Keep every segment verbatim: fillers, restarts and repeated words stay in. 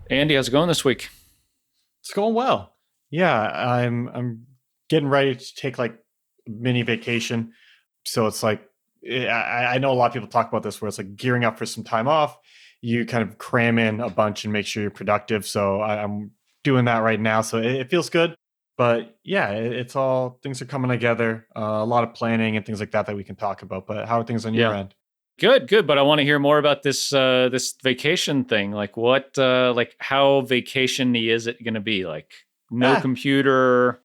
Andy, how's it going this week? It's going well. Yeah, I'm I'm getting ready to take like a mini vacation. So it's like eh, I, I know a lot of people talk about this where it's like gearing up for some time off. You kind of cram in a bunch and make sure you're productive. So I, I'm doing that right now. So it, it feels good. But yeah, it, it's all things are coming together. Uh, a lot of planning and things like that that we can talk about. But how are things on your Yeah. end? Good, good. But I want to hear more about this uh this vacation thing. Like what uh like how vacation-y is it gonna be? Like no Ah, computer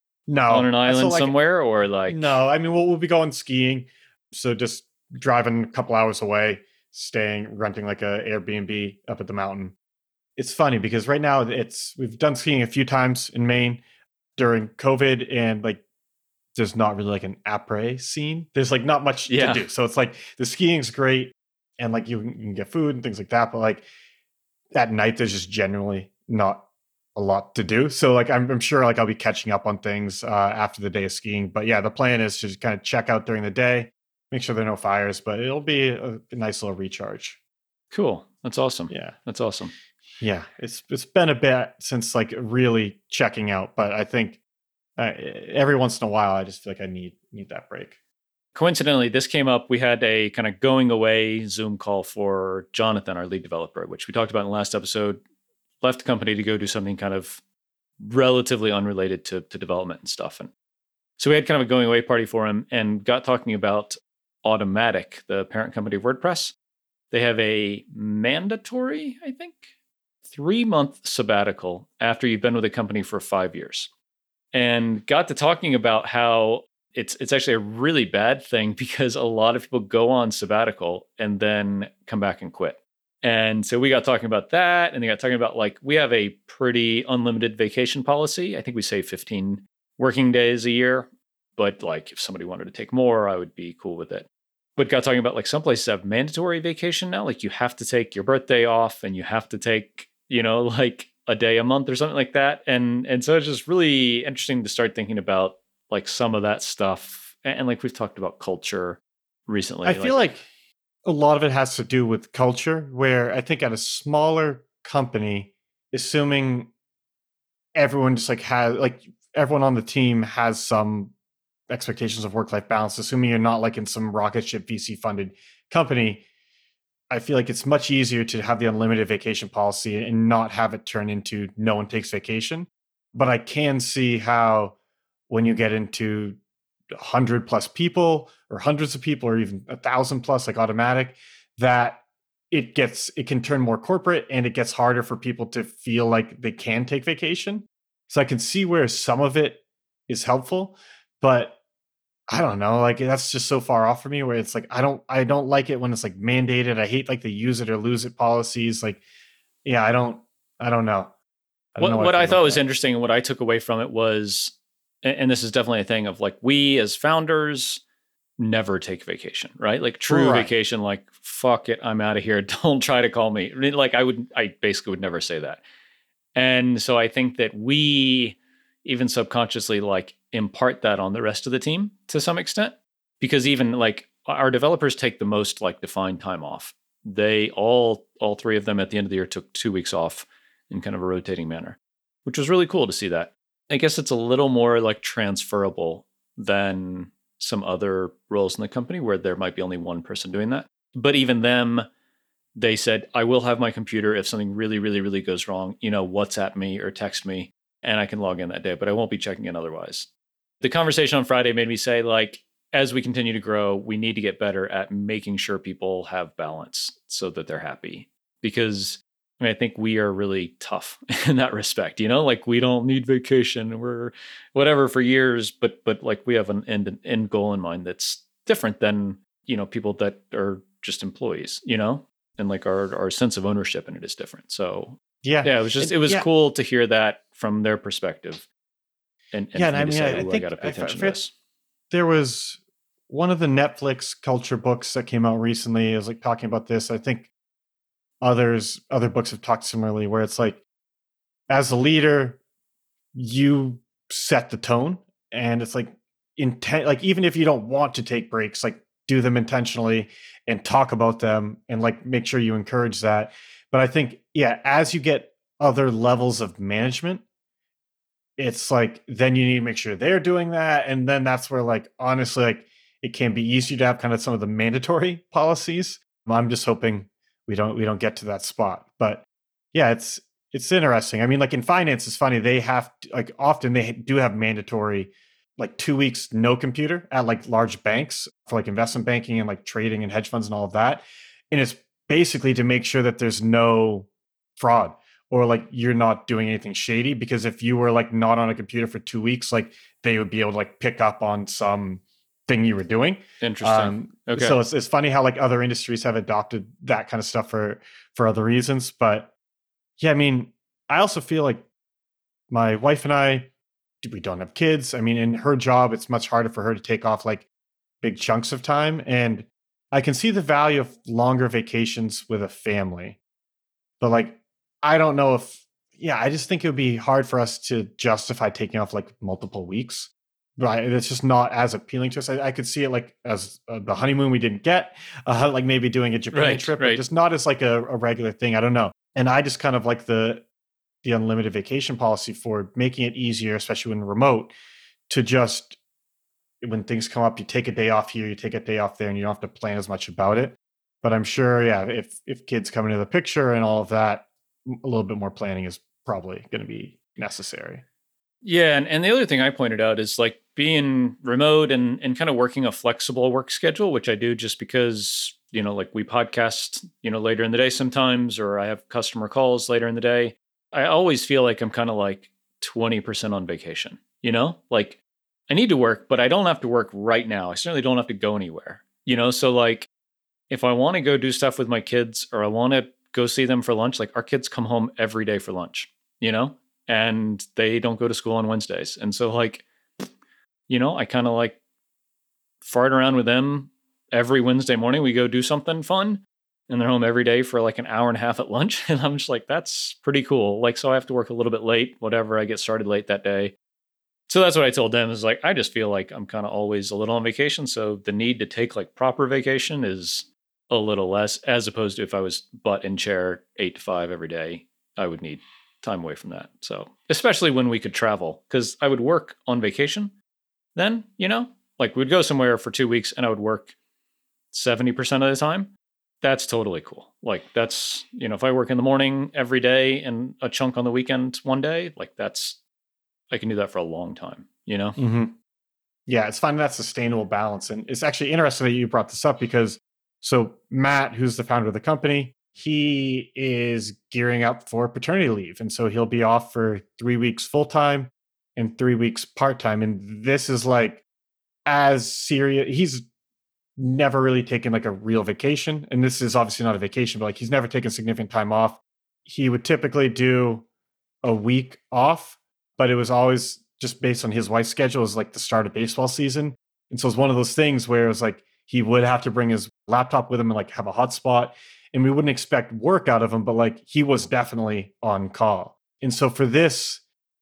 on no. an So island like somewhere or like no, I mean we'll we'll be going skiing. So just driving a couple hours away, staying, renting like a Airbnb up at the mountain. It's funny because right now it's we've done skiing a few times in Maine during COVID, and like there's not really like an après scene. There's like not much to yeah. do. So it's like the skiing's great and like you can, you can get food and things like that, but like at night there's just generally not a lot to do. So like I'm, I'm sure like I'll be catching up on things uh, after the day of skiing. But yeah, the plan is to just kind of check out during the day, make sure there are no fires, but it'll be a, a nice little recharge. Cool. That's awesome. Yeah. That's awesome. Yeah, it's it's been a bit since like really checking out, but I think uh, every once in a while I just feel like I need need that break. Coincidentally, this came up. We had a kind of going away Zoom call for Jonathan, our lead developer, which we talked about in the last episode. Left the company to go do something kind of relatively unrelated to, to development and stuff. And so we had kind of a going away party for him and got talking about Automatic, the parent company of WordPress. They have a mandatory, I think, three month sabbatical after you've been with a company for five years. And got to talking about how it's it's actually a really bad thing because a lot of people go on sabbatical and then come back and quit. And so we got talking about that, and they got talking about like we have a pretty unlimited vacation policy. I think we say fifteen working days a year, but like if somebody wanted to take more, I would be cool with it. But got talking about like some places have mandatory vacation now, like you have to take your birthday off and you have to take, you know, like a day a month or something like that. And and so it's just really interesting to start thinking about like some of that stuff. And, and like we've talked about culture recently. I feel like, like a lot of it has to do with culture, where I think at a smaller company, assuming everyone just like has like everyone on the team has some expectations of work-life balance, assuming you're not like in some rocket ship V C funded company, I feel like it's much easier to have the unlimited vacation policy and not have it turn into no one takes vacation. But I can see how when you get into one hundred plus people or hundreds of people or even a thousand plus like Automatic, that it gets it can turn more corporate and it gets harder for people to feel like they can take vacation. So I can see where some of it is helpful, but I don't know, like that's just so far off for me where it's like I don't I don't like it when it's like mandated. I hate like the use it or lose it policies. Like, yeah, I don't I don't know. I don't what know what I I feel thought about was that. interesting and what I took away from it was, and and this is definitely a thing of like we as founders never take vacation, right? Like true Right. vacation, like fuck it, I'm out of here. Don't try to call me. I mean, like I would, I basically would never say that. And so I think that we even subconsciously like impart that on the rest of the team to some extent, because even like our developers take the most like defined time off. They all, all three of them at the end of the year took two weeks off in kind of a rotating manner, which was really cool to see that. I guess it's a little more like transferable than some other roles in the company where there might be only one person doing that. But even them, they said, I will have my computer if something really, really, really goes wrong, you know, WhatsApp me or text me and I can log in that day, but I won't be checking in otherwise. The conversation on Friday made me say, like, as we continue to grow, we need to get better at making sure people have balance so that they're happy. Because I mean, I think we are really tough in that respect, you know, like we don't need vacation. We're whatever for years, but, but like we have an end, an end goal in mind that's different than, you know, people that are just employees, you know, and like our, our sense of ownership in it is different. So Yeah. yeah, it was just, And it was yeah. cool to hear that from their perspective. And, and Yeah. for And me I to mean, say, I, I oh, I think got to pay I, attention I, to this. there was one of the Netflix culture books that came out recently. Is like talking about this. I think others, other books have talked similarly, where it's like, as a leader, you set the tone, and it's like intent. Like even if you don't want to take breaks, like do them intentionally and talk about them, and like make sure you encourage that. But I think, yeah, as you get other levels of management, it's like, then you need to make sure they're doing that. And then that's where, like, honestly, like, it can be easier to have kind of some of the mandatory policies. I'm just hoping we don't we don't get to that spot. But yeah, it's it's interesting. I mean, like in finance, it's funny. They have to, like often they do have mandatory like two weeks no computer at like large banks for like investment banking and like trading and hedge funds and all of that. And it's basically to make sure that there's no fraud or like you're not doing anything shady. Because if you were like not on a computer for two weeks, like they would be able to like pick up on some thing you were doing. Interesting. Um, okay. So it's it's funny how like other industries have adopted that kind of stuff for for other reasons. But yeah, I mean, I also feel like my wife and I, we don't have kids. I mean, in her job, it's much harder for her to take off like big chunks of time. And I can see the value of longer vacations with a family. But like, I don't know if, yeah, I just think it would be hard for us to justify taking off like multiple weeks. Right, it's just not as appealing to us. I, I could see it like as uh, the honeymoon we didn't get, uh, like maybe doing a Japan right, trip, right. but just not as like a, a regular thing. I don't know. And I just kind of like the the unlimited vacation policy for making it easier, especially when remote, to just when things come up, you take a day off here, you take a day off there, and you don't have to plan as much about it. But I'm sure, yeah, if if kids come into the picture and all of that, a little bit more planning is probably going to be necessary. Yeah, and, and the other thing I pointed out is like being remote and, and kind of working a flexible work schedule, which I do just because, you know, like we podcast, you know, later in the day sometimes, or I have customer calls later in the day. I always feel like I'm kind of like twenty percent on vacation, you know, like I need to work, but I don't have to work right now. I certainly don't have to go anywhere, you know? So like if I want to go do stuff with my kids or I want to go see them for lunch, like our kids come home every day for lunch, you know? And they don't go to school on Wednesdays. And so like, you know, I kind of like fart around with them every Wednesday morning. We go do something fun and they're home every day for like an hour and a half at lunch. And I'm just like, that's pretty cool. Like, so I have to work a little bit late, whatever. I get started late that day. So that's what I told them is like, I just feel like I'm kind of always a little on vacation. So the need to take like proper vacation is a little less, as opposed to if I was butt in chair eight to five every day, I would need time away from that. So especially when we could travel, because I would work on vacation then, you know, like we'd go somewhere for two weeks and I would work seventy percent of the time. That's totally cool. Like that's, you know, if I work in the morning every day and a chunk on the weekend one day, like that's, I can do that for a long time, you know? Mm-hmm. Yeah, it's finding that sustainable balance. And it's actually interesting that you brought this up because so Matt, who's the founder of the company, he is gearing up for paternity leave. And so he'll be off for three weeks full-time and three weeks part-time. And this is like as serious. He's never really taken like a real vacation. And this is obviously not a vacation, but like he's never taken significant time off. He would typically do a week off, but it was always just based on his wife's schedule. It was like the start of baseball season. And so it's one of those things where it was like he would have to bring his laptop with him and like have a hotspot. And we wouldn't expect work out of him, but like he was definitely on call. And so for this,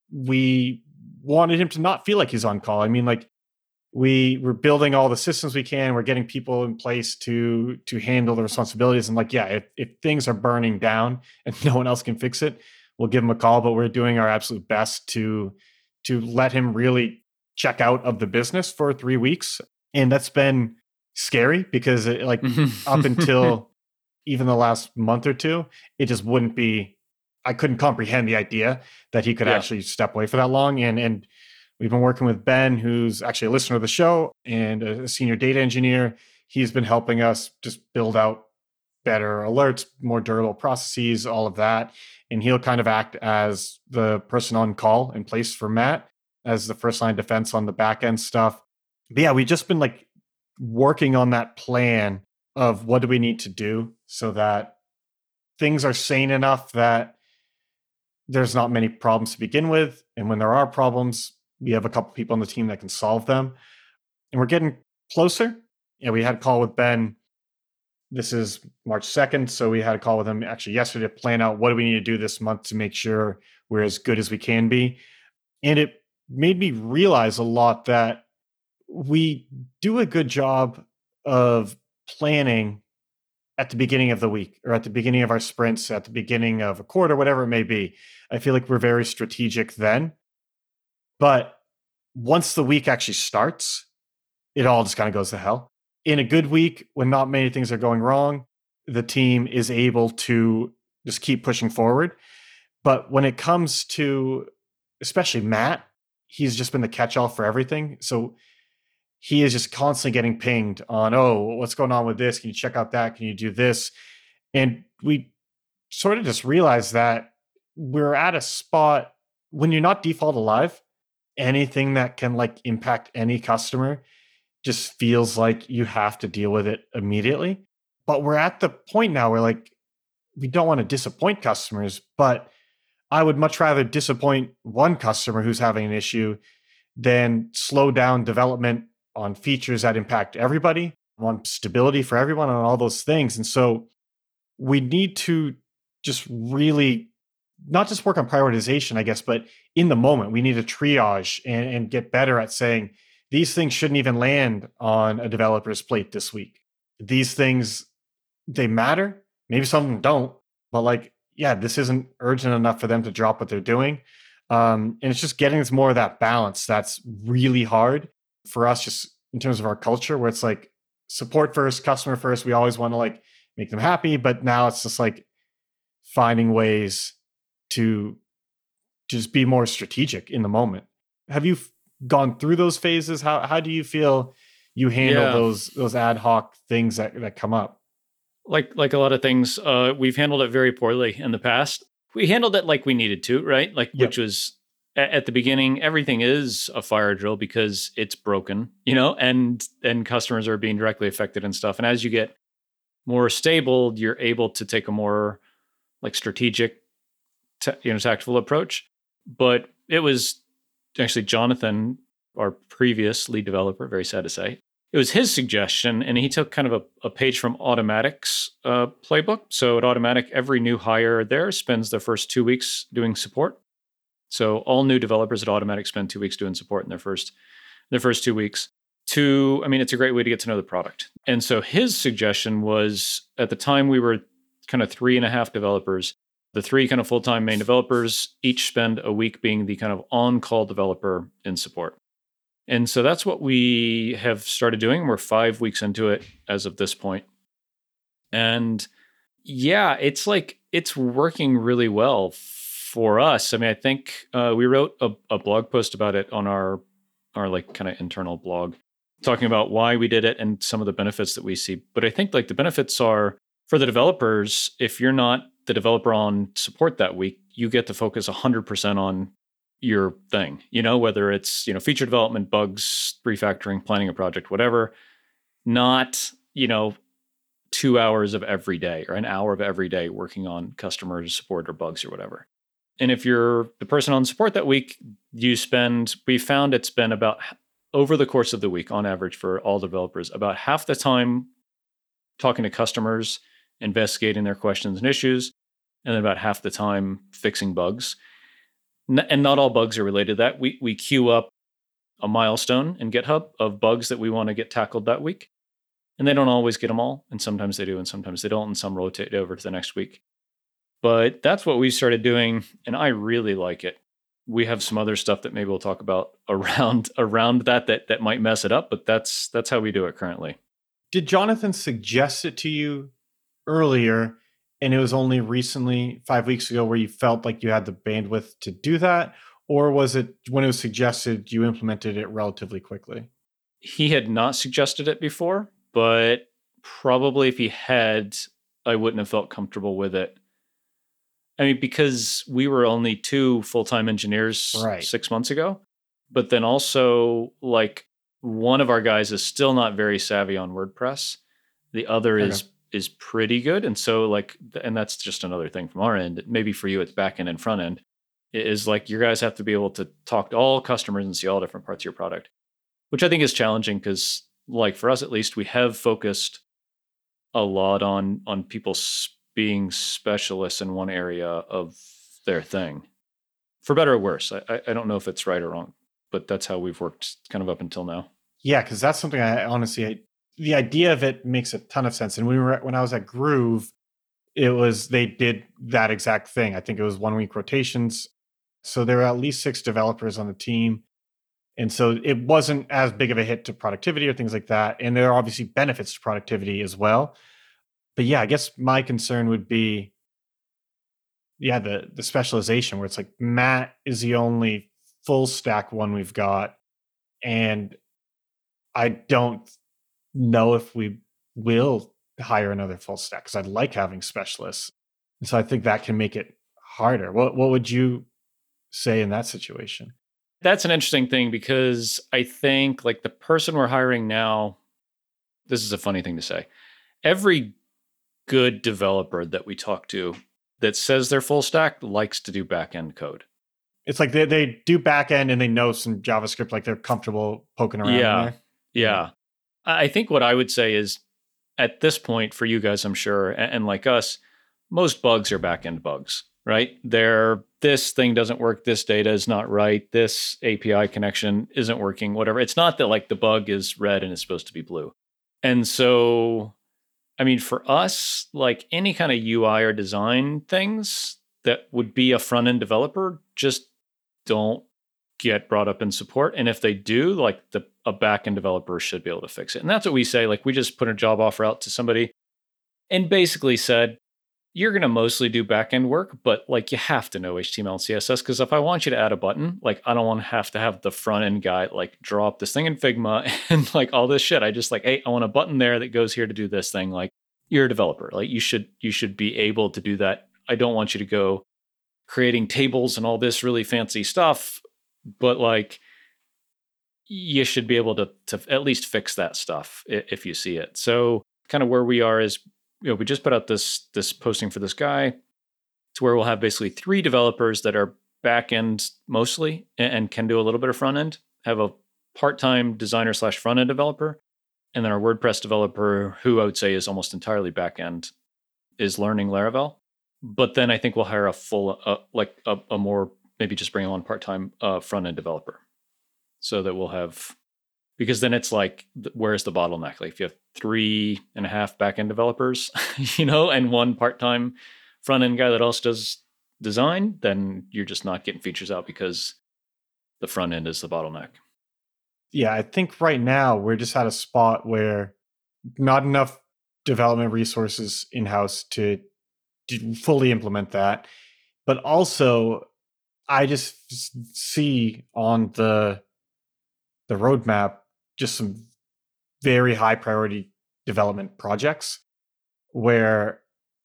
we wanted him to not feel like he's on call. I mean, like we we're building all the systems we can. We're getting people in place to to handle the responsibilities. And like, yeah, if, if things are burning down and no one else can fix it, we'll give him a call. But we're doing our absolute best to to let him really check out of the business for three weeks. And that's been scary because it, like up until even the last month or two, it just wouldn't be, I couldn't comprehend the idea that he could yeah. actually step away for that long. And, and we've been working with Ben, who's actually a listener of the show and a senior data engineer. He's been helping us just build out better alerts, more durable processes, all of that. And he'll kind of act as the person on call in place for Matt as the first line defense on the back end stuff. But yeah, we've just been like working on that plan of what do we need to do so that things are sane enough that there's not many problems to begin with. And when there are problems, we have a couple people on the team that can solve them. And we're getting closer. Yeah, we had a call with Ben. This is March second. So we had a call with him actually yesterday to plan out what do we need to do this month to make sure we're as good as we can be. And it made me realize a lot that we do a good job of planning at the beginning of the week or at the beginning of our sprints, at the beginning of a quarter, whatever it may be. I feel like we're very strategic then. But once the week actually starts, it all just kind of goes to hell. In a good week, when not many things are going wrong, the team is able to just keep pushing forward. But when it comes to, especially Matt, he's just been the catch-all for everything. So he is just constantly getting pinged on, oh, what's going on with this? Can you check out that? Can you do this? And we sort of just realized that we're at a spot when you're not default alive, anything that can like impact any customer just feels like you have to deal with it immediately. But we're at the point now where like we don't want to disappoint customers, but I would much rather disappoint one customer who's having an issue than slow down development on features that impact everybody, on stability for everyone, on all those things. And so we need to just really not just work on prioritization, I guess, but in the moment, we need to triage and, and get better at saying these things shouldn't even land on a developer's plate this week. These things, they matter. Maybe some of them don't, but like, yeah, this isn't urgent enough for them to drop what they're doing. Um, and it's just getting us more of that balance that's really hard for us, just in terms of our culture, where it's like support first, customer first. We always want to like make them happy, but now it's just like finding ways to just be more strategic in the moment. Have you f- gone through those phases? How how do you feel you handle Yeah. those those ad hoc things that, that come up? Like like a lot of things, uh, we've handled it very poorly in the past. We handled it like we needed to, right? Like, Yep. which was a- at the beginning, everything is a fire drill because it's broken, you know, and and customers are being directly affected and stuff. And as you get more stable, you're able to take a more like strategic, ta- you know, tactful approach. But it was actually Jonathan, our previous lead developer, very sad to say, it was his suggestion, and he took kind of a, a page from Automatic's uh, playbook. So at Automatic, every new hire there spends their first two weeks doing support. So all new developers at Automatic spend two weeks doing support in their first their first two weeks. To, I mean, it's a great way to get to know the product. And so his suggestion was, at the time we were kind of three and a half developers, the three kind of full-time main developers each spend a week being the kind of on-call developer in support. And so that's what we have started doing. We're five weeks into it as of this point. And yeah, it's like, it's working really well for us. I mean, I think uh, we wrote a, a blog post about it on our, our like kind of internal blog, talking about why we did it and some of the benefits that we see. But I think like the benefits are for the developers, if you're not the developer on support that week, you get to focus one hundred percent on your thing, you know, whether it's, you know, feature development, bugs, refactoring, planning a project, whatever, not, you know, two hours of every day or an hour of every day working on customer support or bugs or whatever. And if you're the person on support that week, you spend, we found it's been about over the course of the week on average for all developers, about half the time talking to customers, investigating their questions and issues, and then about half the time fixing bugs. And not all bugs are related to that. We we queue up a milestone in GitHub of bugs that we want to get tackled that week. And they don't always get them all. And sometimes they do, and sometimes they don't. And some rotate over to the next week. But that's what we started doing. And I really like it. We have some other stuff that maybe we'll talk about around around that that that might mess it up. But that's that's how we do it currently. Did Jonathan suggest it to you earlier, and it was only recently, five weeks ago, where you felt like you had the bandwidth to do that? Or was it when it was suggested, you implemented it relatively quickly? He had not suggested it before, but probably if he had, I wouldn't have felt comfortable with it. I mean, because we were only two full-time engineers Right. six months ago, but then also like one of our guys is still not very savvy on WordPress. The other Okay. is is pretty good. And so like, and that's just another thing from our end. Maybe for you, it's back end and front end. It is like your guys have to be able to talk to all customers and see all different parts of your product, which I think is challenging because like for us, at least, we have focused a lot on on people s- being specialists in one area of their thing, for better or worse. I, I I don't know if it's right or wrong, but that's how we've worked kind of up until now. Yeah, because that's something I honestly I the idea of it makes a ton of sense. And we were when I was at Groove, it was they did that exact thing. I think it was one week rotations. So there were at least six developers on the team. And so it wasn't as big of a hit to productivity or things like that. And there are obviously benefits to productivity as well. But yeah, I guess my concern would be, yeah, the the specialization where it's like Matt is the only full stack one we've got. And I don't know if we will hire another full stack because I'd like having specialists. And so I think that can make it harder. What what would you say in that situation? That's an interesting thing because I think like the person we're hiring now, this is a funny thing to say. Every good developer that we talk to that says they're full stack likes to do back-end code. It's like they, they do back end and they know some JavaScript, like they're comfortable poking around yeah, in there. Yeah. I think what I would say is at this point for you guys, I'm sure, and, and like us, most bugs are back-end bugs, right? They're this thing doesn't work, this data is not right, this A P I connection isn't working, whatever. It's not that like the bug is red and it's supposed to be blue. And so, I mean, for us, like any kind of U I or design things that would be a front-end developer just don't get brought up in support. And if they do, like the a back-end developer should be able to fix it. And that's what we say. Like we just put a job offer out to somebody and basically said, you're going to mostly do back-end work, but like you have to know H T M L and C S S because if I want you to add a button, like I don't want to have to have the front-end guy like draw up this thing in Figma and like all this shit. I just like, hey, I want a button there that goes here to do this thing. Like you're a developer. Like you should you should be able to do that. I don't want you to go creating tables and all this really fancy stuff, but like you should be able to to at least fix that stuff if you see it. So kind of where we are is, you know, we just put out this this posting for this guy to where we'll have basically three developers that are back end mostly and, and can do a little bit of front end, have a part-time designer slash front end developer, and then our WordPress developer, who I would say is almost entirely back end, is learning Laravel. But then I think we'll hire a full, uh, like a, a more, maybe just bring on part-time uh, front end developer so that we'll have, because then it's like, where's the bottleneck? Like if you have three and a half back-end developers, you know, and one part-time front-end guy that also does design, then you're just not getting features out because the front end is the bottleneck. Yeah, I think right now we're just at a spot where not enough development resources in-house to, to fully implement that. But also, I just see on the the roadmap just some very high priority development projects where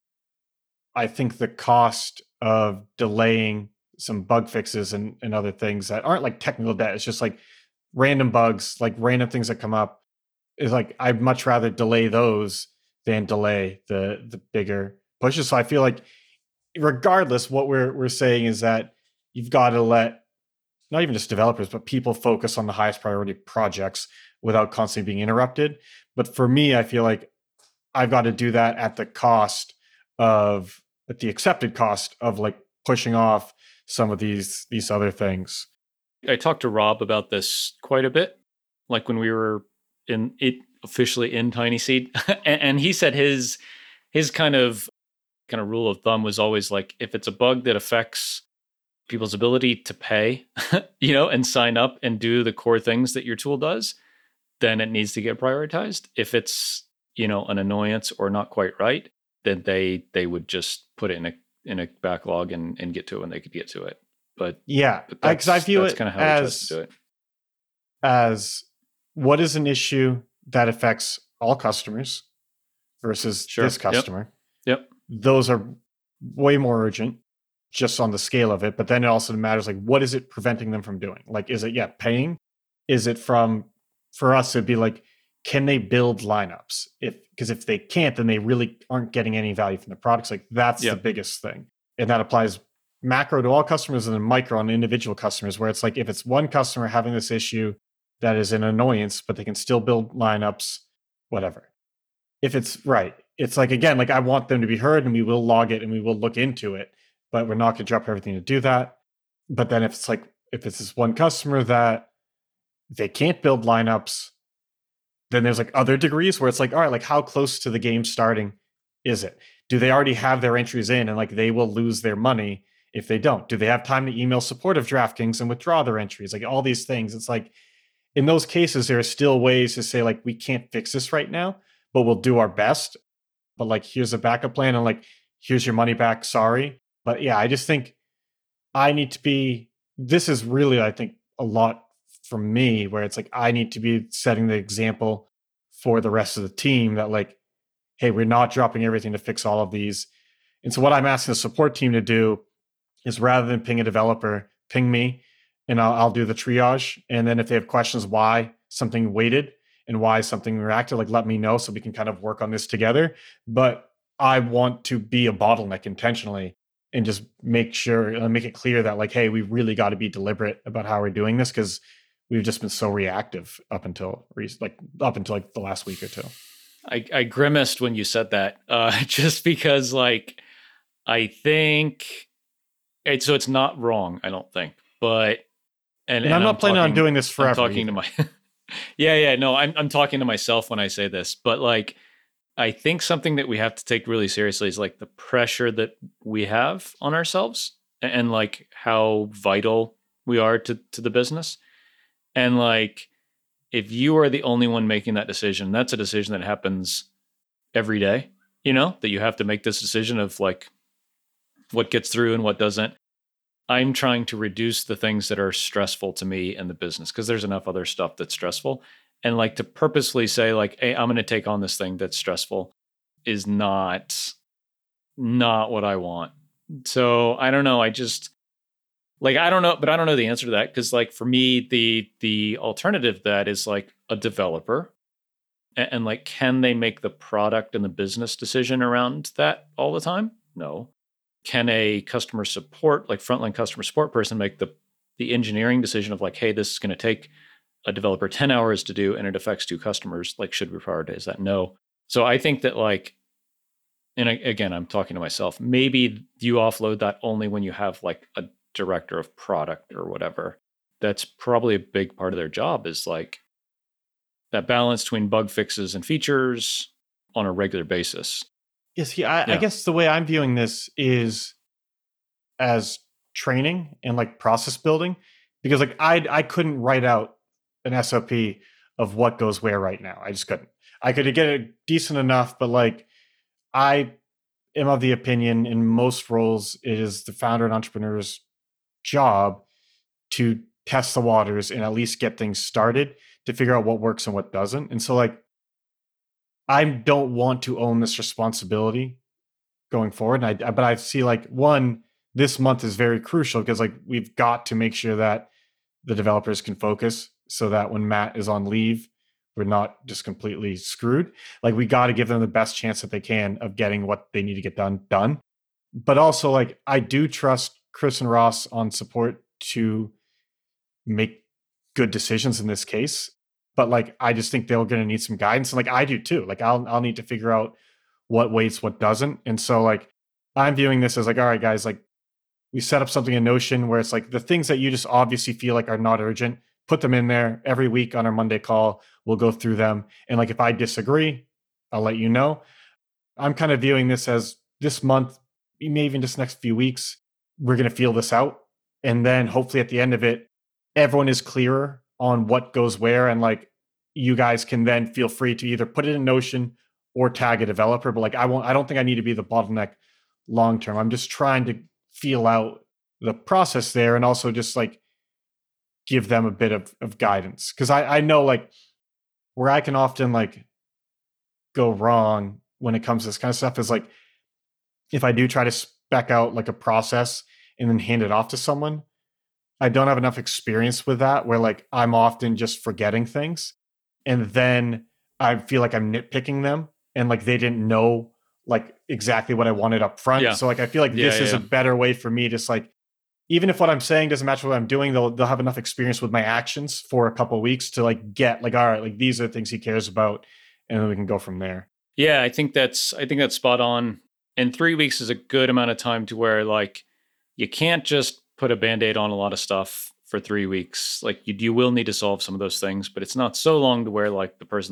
I think the cost of delaying some bug fixes and, and other things that aren't like technical debt, it's just like random bugs, like random things that come up, is like I'd much rather delay those than delay the the bigger pushes. So I feel like regardless, what we're we're saying is that you've got to let not even just developers, but people focus on the highest priority projects without constantly being interrupted. But for me, I feel like I've got to do that at the cost of at the accepted cost of like pushing off some of these these other things. I talked to Rob about this quite a bit, like when we were in it officially in Tiny Seed, and, and he said his his kind of kind of rule of thumb was always like if it's a bug that affects people's ability to pay, you know, and sign up and do the core things that your tool does, then it needs to get prioritized. If it's, you know, an annoyance or not quite right, then they they would just put it in a in a backlog and, and get to it when they could get to it. But yeah, because I view it kind of how as, to do it. as what is an issue that affects all customers versus sure. this customer. Yep. yep. Those are way more urgent just on the scale of it. But then it also matters like, what is it preventing them from doing? Like, is it, yeah, paying? Is it from, for us, it'd be like, can they build lineups? If, because if they can't, then they really aren't getting any value from the products. Like that's yep. the biggest thing. And that applies macro to all customers and then micro on individual customers, where it's like, if it's one customer having this issue that is an annoyance, but they can still build lineups, whatever. If it's right, it's like, again, like I want them to be heard and we will log it and we will look into it, but we're not going to drop everything to do that. But then if it's like, if it's this one customer that they can't build lineups, Then there's like other degrees where it's like, all right, like how close to the game starting is it? Do they already have their entries in and like they will lose their money if they don't? Do they have time to email support of DraftKings and withdraw their entries? Like all these things. It's like in those cases, there are still ways to say like, we can't fix this right now, but we'll do our best. But like, here's a backup plan and like, here's your money back. Sorry. But yeah, I just think I need to be, this is really, I think a lot from me where it's like, I need to be setting the example for the rest of the team that like, hey, we're not dropping everything to fix all of these. And so what I'm asking the support team to do is rather than ping a developer, ping me and I'll, I'll do the triage. And then if they have questions why something waited and why something reacted, like let me know so we can kind of work on this together. But I want to be a bottleneck intentionally and just make sure, uh, make it clear that like, hey, we really got to be deliberate about how we're doing this because we've just been so reactive up until like up until like the last week or two. I, I grimaced when you said that, uh, just because, like, I think it, so. It's not wrong, I don't think, but and, and, and I'm not I'm planning talking, on doing this forever. I'm talking either. to my, yeah, yeah, no, I'm I'm talking to myself when I say this, but like, I think something that we have to take really seriously is like the pressure that we have on ourselves, and, and like how vital we are to to the business, and like. If you are the only one making that decision, that's a decision that happens every day, you know, that you have to make this decision of like what gets through and what doesn't. I'm trying to reduce the things that are stressful to me in the business because there's enough other stuff that's stressful. And like to purposely say like, hey, I'm going to take on this thing that's stressful is not, not what I want. So I don't know. I just, Like, I don't know, but I don't know the answer to that. Cause like for me, the, the alternative to that is like a developer and, and like, can they make the product and the business decision around that all the time? No. Can a customer support, like frontline customer support person make the, the engineering decision of like, hey, this is going to take a developer ten hours to do and it affects two customers. Like, should we prioritize that? No. So I think that like, and I, again, I'm talking to myself, maybe you offload that only when you have like a director of product or whatever. That's probably a big part of their job is like that balance between bug fixes and features on a regular basis. Yes, yeah, I, yeah. I guess the way I'm viewing this is as training and like process building, because like I I couldn't write out an S O P of what goes where right now. I just couldn't. I could get it decent enough, but like I am of the opinion in most roles it is the founder and entrepreneur's job to test the waters and at least get things started to figure out what works and what doesn't. And so like I don't want to own this responsibility going forward. And I but I see like one, this month is very crucial because like we've got to make sure that the developers can focus so that when Matt is on leave, we're not just completely screwed. Like we got to give them the best chance that they can of getting what they need to get done done. But also like I do trust Chris and Ross on support to make good decisions in this case. But like, I just think they're going to need some guidance. And like, I do too. Like I'll, I'll need to figure out what waits, what doesn't. And so like, I'm viewing this as like, all right, guys, like we set up something in Notion where it's like the things that you just obviously feel like are not urgent, put them in there every week on our Monday call. We'll go through them. And like, if I disagree, I'll let you know. I'm kind of viewing this as this month, maybe even just next few weeks, we're going to feel this out. And then hopefully at the end of it, everyone is clearer on what goes where. And like, you guys can then feel free to either put it in Notion or tag a developer. But like, I won't, I don't think I need to be the bottleneck long-term. I'm just trying to feel out the process there and also just like give them a bit of, of guidance. Cause I, I know like where I can often like go wrong when it comes to this kind of stuff is like, if I do try to spec out like a process and then hand it off to someone, I don't have enough experience with that where like I'm often just forgetting things. And then I feel like I'm nitpicking them and like they didn't know like exactly what I wanted up front. Yeah. So like I feel like yeah, this yeah, is yeah. a better way for me just like, even if what I'm saying doesn't match what I'm doing, they'll they'll have enough experience with my actions for a couple of weeks to like get like, all right, like these are the things he cares about. And then we can go from there. Yeah, I think that's I think that's spot on. And three weeks is a good amount of time to where like you can't just put a Band-Aid on a lot of stuff for three weeks. Like you, you will need to solve some of those things, but it's not so long to where like the person's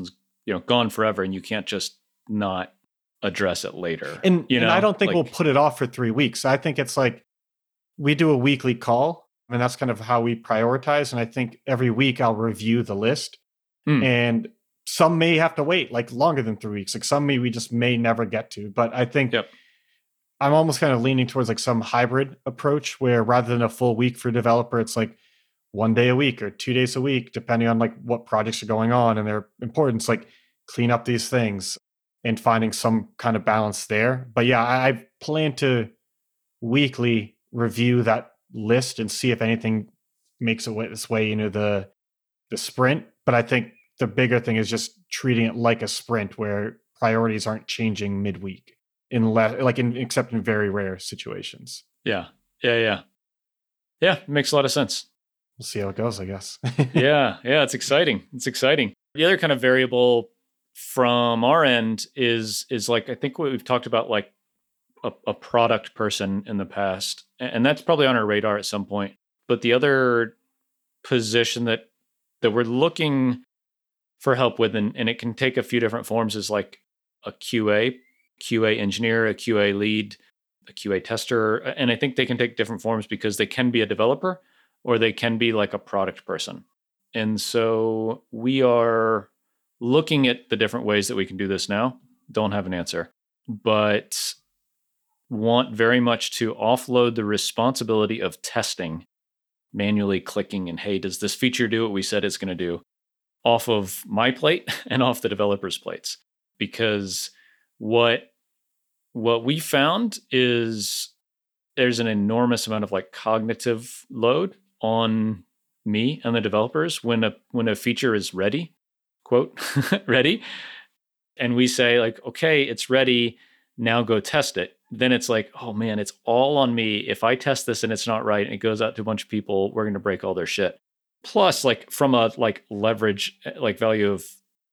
you know, gone forever and you can't just not address it later. And, you know, and I don't think like, we'll put it off for three weeks. I think it's like we do a weekly call, and that's kind of how we prioritize. And I think every week I'll review the list, mm, and some may have to wait like longer than three weeks. Like some may we just may never get to. But I think Yep. I'm almost kind of leaning towards like some hybrid approach where rather than a full week for a developer, it's like one day a week or two days a week, depending on like what projects are going on and their importance, like clean up these things and finding some kind of balance there. But yeah, I, I plan to weekly review that list and see if anything makes it way, its way into the the sprint. But I think the bigger thing is just treating it like a sprint where priorities aren't changing midweek, unless like in except in very rare situations. Yeah. Yeah. Yeah. Yeah. It makes a lot of sense. We'll see how it goes, I guess. yeah. Yeah. It's exciting. It's exciting. The other kind of variable from our end is, is like, I think what we've talked about, like a, a product person in the past, and that's probably on our radar at some point. But the other position that, that we're looking for help with, and, and it can take a few different forms, is like a Q A, Q A engineer, a Q A lead, a Q A tester. And I think they can take different forms because they can be a developer or they can be like a product person. And so we are looking at the different ways that we can do this now. Don't have an answer, but want very much to offload the responsibility of testing, manually clicking and, hey, does this feature do what we said it's going to do, off of my plate and off the developers' plates. Because what what we found is there's an enormous amount of like cognitive load on me and the developers when a when a feature is ready, quote, ready. And we say like, okay, it's ready, now go test it. Then it's like, oh man, it's all on me. If I test this and it's not right and it goes out to a bunch of people, we're going to break all their shit. Plus, like from a like leverage, like value of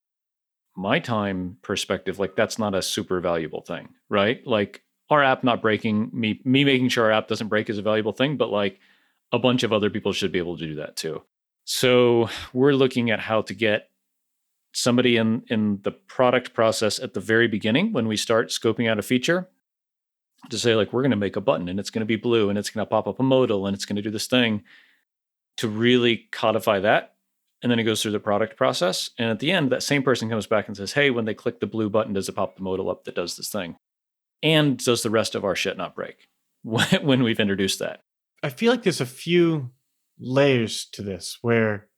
my time perspective, like that's not a super valuable thing, right? Like our app not breaking, me, me making sure our app doesn't break is a valuable thing, but like a bunch of other people should be able to do that too. So we're looking at how to get somebody in, in the product process at the very beginning when we start scoping out a feature to say like, we're going to make a button and it's going to be blue and it's going to pop up a modal and it's going to do this thing, to really codify that. And then it goes through the product process. And at the end, that same person comes back and says, hey, when they click the blue button, does it pop the modal up that does this thing? And does the rest of our shit not break when we've introduced that? I feel like there's a few layers to this where,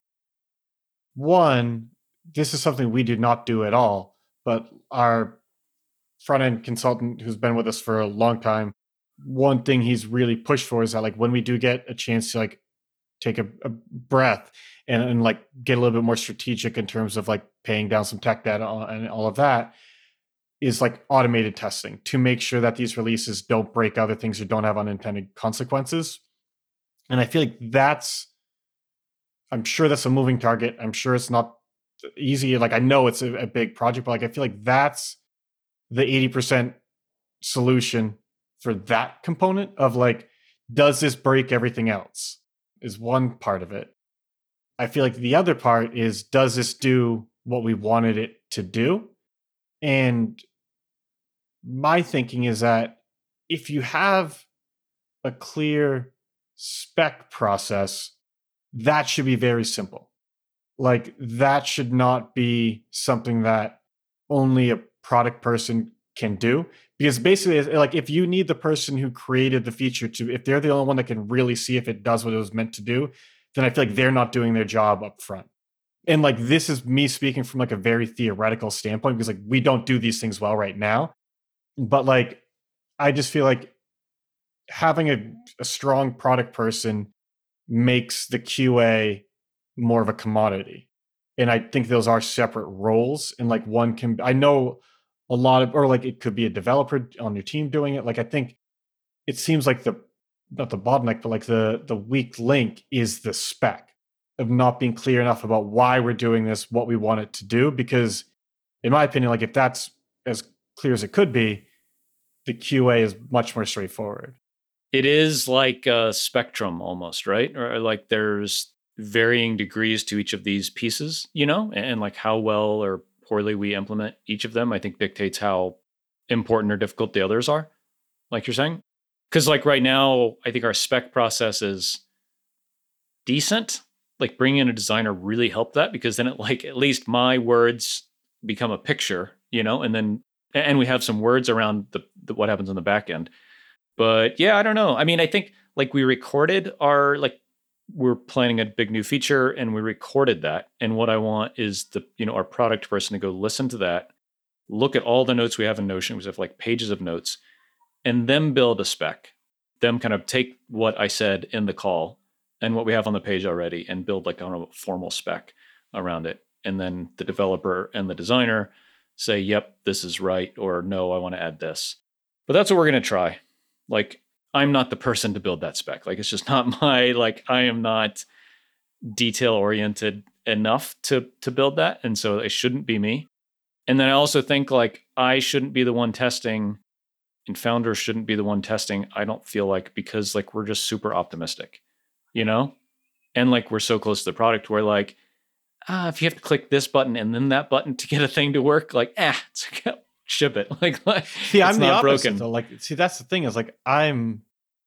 one, this is something we do not do at all, but our front-end consultant who's been with us for a long time, one thing he's really pushed for is that like when we do get a chance to like take a, a breath and, and like get a little bit more strategic in terms of like paying down some tech debt and all of that, is like automated testing to make sure that these releases don't break other things or don't have unintended consequences. And I feel like that's, I'm sure that's a moving target. I'm sure it's not easy. Like I know it's a, a big project, but like I feel like that's the eighty percent solution for that component of like, does this break everything else? Is one part of it. I feel like the other part is, does this do what we wanted it to do? And my thinking is that if you have a clear spec process, that should be very simple. Like that should not be something that only a product person can do. Because basically, like if you need the person who created the feature to, if they're the only one that can really see if it does what it was meant to do, then I feel like they're not doing their job up front. And like this is me speaking from like a very theoretical standpoint, because like we don't do these things well right now. But like I just feel like having a, a strong product person makes the Q A more of a commodity. And I think those are separate roles. And like one can, I know a lot of, or like it could be a developer on your team doing it. Like I think it seems like the, not the bottleneck, but like the the weak link is the spec of not being clear enough about why we're doing this, what we want it to do. Because in my opinion, like if that's as clear as it could be, the Q A is much more straightforward. It is like a spectrum almost, right? Or like there's varying degrees to each of these pieces, you know, and, and like how well or poorly we implement each of them, I think dictates how important or difficult the others are, like you're saying. Because like right now, I think our spec process is decent. Like bringing in a designer really helped that, because then it like at least my words become a picture, you know, and then and we have some words around the, the what happens on the back end. But yeah, I don't know. I mean, I think like we recorded our like we're planning a big new feature and we recorded that. And what I want is the, you know, our product person to go listen to that, look at all the notes we have in Notion. We have like pages of notes, and then build a spec, them kind of take what I said in the call and what we have on the page already and build like a formal spec around it. And then the developer and the designer say, yep, this is right, or no, I want to add this. But that's what we're going to try. Like, I'm not the person to build that spec. Like, it's just not my, like, I am not detail oriented enough to to build that. And so it shouldn't be me. And then I also think like I shouldn't be the one testing and founders shouldn't be the one testing. I don't feel like, because like we're just super optimistic, you know? And like we're so close to the product, we're like, ah, if you have to click this button and then that button to get a thing to work, like, ah, it's, ship it. Like, like see, I'm it's the not opposite broken. though. Like, see, that's the thing is like I'm,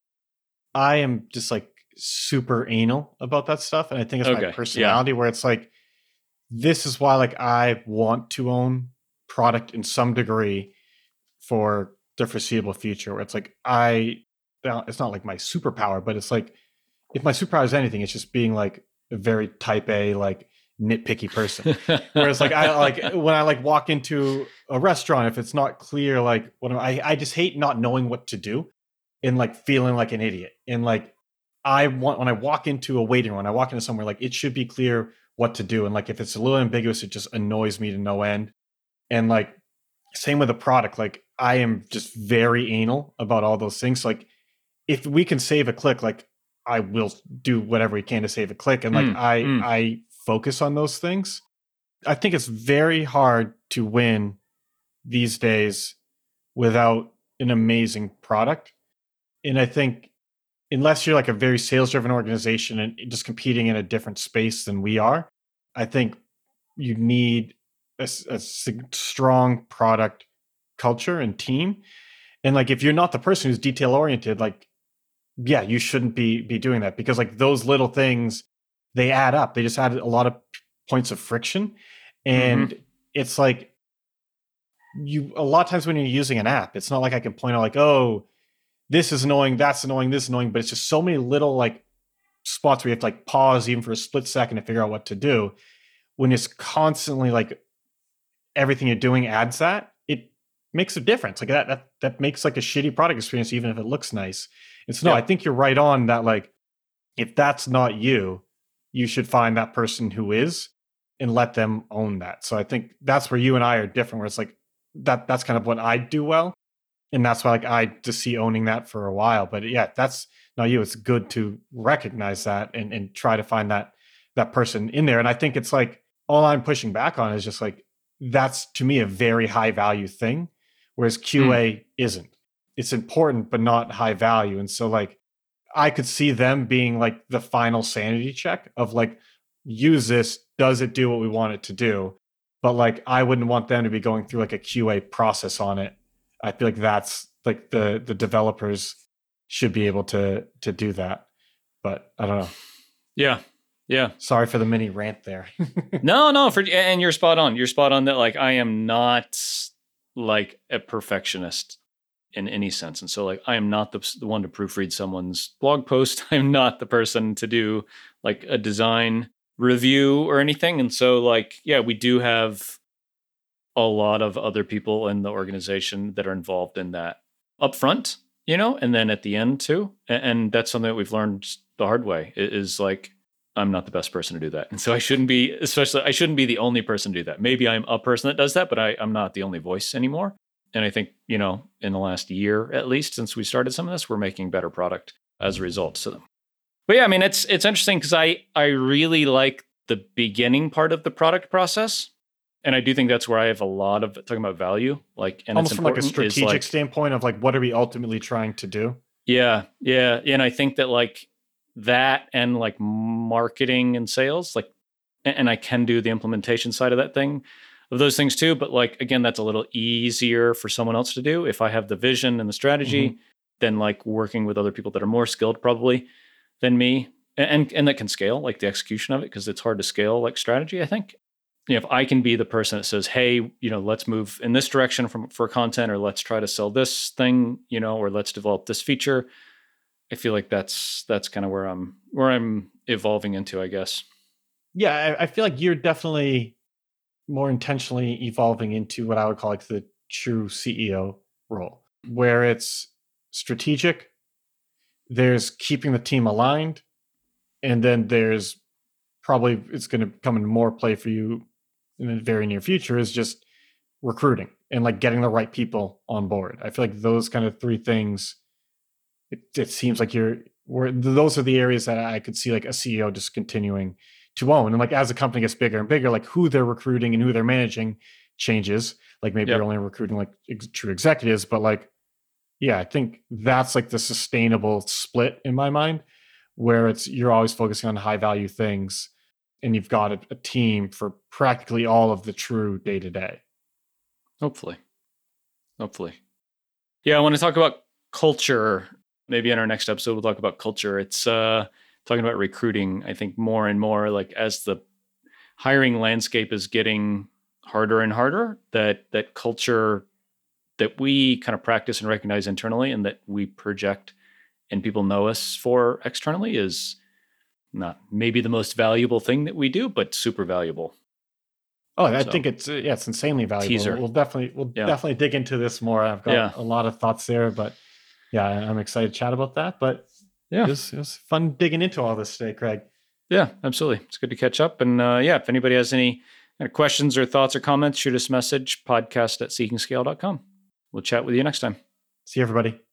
I am just like super anal about that stuff, and I think it's Okay, my personality yeah. where it's like, this is why like I want to own product in some degree for the foreseeable future. Where it's like I, well, it's not like my superpower, but it's like if my superpower is anything, it's just being like a very type A, like nitpicky person. Whereas like I like when I like walk into a restaurant, if it's not clear, like what am I, I just hate not knowing what to do and like feeling like an idiot. And like I want, when I walk into a waiting room, when I walk into somewhere, like it should be clear what to do. And like if it's a little ambiguous, it just annoys me to no end. And like same with the product, like I am just very anal about all those things. So, like if we can save a click, like I will do whatever we can to save a click. And like Mm, I mm. I focus on those things. I think it's very hard to win these days without an amazing product. And I think unless you're like a very sales driven organization and just competing in a different space than we are, I think you need a, a strong product culture and team. And like if you're not the person who's detail oriented, like yeah, you shouldn't be be doing that, because like those little things, they add up. They just add a lot of points of friction. And mm-hmm. it's like you a lot of times when you're using an app, it's not like I can point out like, oh, this is annoying, that's annoying, this is annoying, but it's just so many little like spots where you have to like pause even for a split second to figure out what to do. When it's constantly like everything you're doing adds that, it makes a difference. Like that that that makes like a shitty product experience, even if it looks nice. And so no, yeah. I think you're right on that. Like if that's not you, you should find that person who is and let them own that. So I think that's where you and I are different, where it's like that that's kind of what I do well. And that's why like I just see owning that for a while. But yeah, that's not you. It's good to recognize that and, and try to find that that person in there. And I think it's like all I'm pushing back on is just like that's to me a very high value thing, whereas Q A mm. isn't. It's important, but not high value. And so like I could see them being like the final sanity check of like, use this, does it do what we want it to do? But like I wouldn't want them to be going through like a Q A process on it. I feel like that's like the the developers should be able to to do that. But I don't know. Yeah. Yeah. Sorry for the mini rant there. no, no, for and you're spot on. You're spot on that like I am not like a perfectionist in any sense. And so like I am not the, the one to proofread someone's blog post. I'm not the person to do like a design review or anything. And so like, yeah, we do have a lot of other people in the organization that are involved in that up front, you know, and then at the end too. And, and that's something that we've learned the hard way is like, I'm not the best person to do that. And so I shouldn't be, especially, I shouldn't be the only person to do that. Maybe I'm a person that does that, but I, I'm not the only voice anymore. And I think, you know, in the last year, at least since we started some of this, we're making better product as a result. So, but yeah, I mean, it's, it's interesting because I, I really like the beginning part of the product process. And I do think that's where I have a lot of talking about value, like, and almost it's from like a strategic like, standpoint of like, what are we ultimately trying to do? Yeah. Yeah. And I think that like that and like marketing and sales, like, and I can do the implementation side of that thing. of those things too. But like, again, that's a little easier for someone else to do. If I have the vision and the strategy, mm-hmm. then like working with other people that are more skilled probably than me, and, and, and that can scale, like the execution of it, because it's hard to scale like strategy, I think. You know, if I can be the person that says, hey, you know, let's move in this direction from, for content, or let's try to sell this thing, you know, or let's develop this feature. I feel like that's, that's kind of where I'm, where I'm evolving into, I guess. Yeah. I, I feel like you're definitely more intentionally evolving into what I would call like the true C E O role, where it's strategic, there's keeping the team aligned, and then there's probably, it's going to come in more play for you in the very near future, is just recruiting and like getting the right people on board. I feel like those kind of three things, it, it seems like you're, where those are the areas that I could see like a C E O just continuing to own. And like as the company gets bigger and bigger, like who they're recruiting and who they're managing changes. Like maybe yep. you're only recruiting like ex- true executives, but like, yeah, I think that's like the sustainable split in my mind, where it's, you're always focusing on high value things and you've got a, a team for practically all of the true day to day. Hopefully. Hopefully. Yeah. I want to talk about culture. Maybe in our next episode, we'll talk about culture. It's uh, talking about recruiting. I think more and more, like as the hiring landscape is getting harder and harder, that that culture that we kind of practice and recognize internally and that we project and people know us for externally is not maybe the most valuable thing that we do, but super valuable. Oh, I so, think it's yeah, it's insanely valuable. Teaser. We'll definitely we'll yeah. definitely dig into this more. I've got yeah. a lot of thoughts there, but yeah, I'm excited to chat about that. But yeah, it was, it was fun digging into all this today, Craig. Yeah, absolutely. It's good to catch up. And uh, yeah, if anybody has any questions or thoughts or comments, shoot us a message, podcast at seeking scale dot com. We'll chat with you next time. See you, everybody.